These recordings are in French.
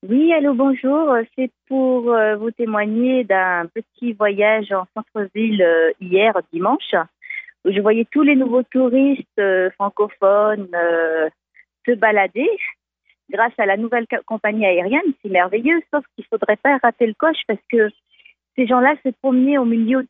Oui, allô, bonjour. C'est pour vous témoigner d'un petit voyage en centre-ville hier, dimanche, où je voyais tous les nouveaux touristes francophones se balader grâce à la nouvelle compagnie aérienne. C'est merveilleux, sauf qu'il faudrait pas rater le coche parce que ces gens-là se promenaient au milieu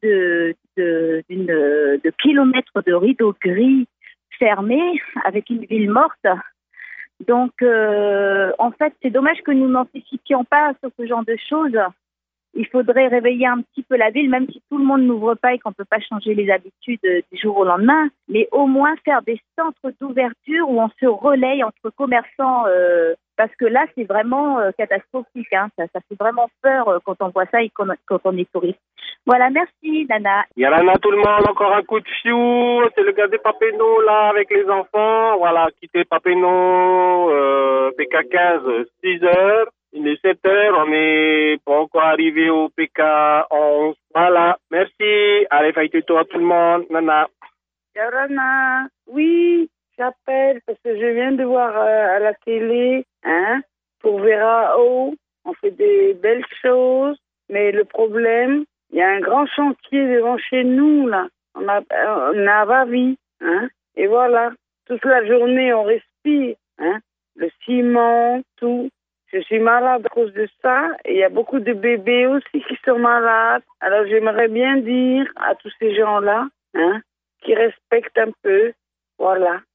de kilomètres de rideaux gris fermés avec une ville morte. Donc, en fait, c'est dommage que nous n'anticipions pas sur ce genre de choses. Il faudrait réveiller un petit peu la ville, même si tout le monde n'ouvre pas et qu'on ne peut pas changer les habitudes du jour au lendemain, mais au moins faire des centres d'ouverture où on se relaye entre commerçants, parce que là, c'est vraiment catastrophique. Hein. Ça fait vraiment peur quand on voit ça et quand on est touriste. Voilà, merci, Nana. Yalana tout le monde, encore un coup de fiou. C'est le gars des Papeno là avec les enfants. Voilà, quitter Papeno, PK15, 6 heures. Il est 7 heures, on n'est pas encore arrivé au PK11. Voilà, merci. Allez, faites-toi à tout le monde. Nana. Yorana, oui, j'appelle parce que je viens de voir à la télé, pour Verao, on fait des belles choses, mais le problème, il y a un grand chantier devant chez nous, là. On a Vavi, et voilà, toute la journée, on respire, le ciment, tout. Je suis malade à cause de ça, et il y a beaucoup de bébés aussi qui sont malades. Alors j'aimerais bien dire à tous ces gens-là, qui respectent un peu. Voilà.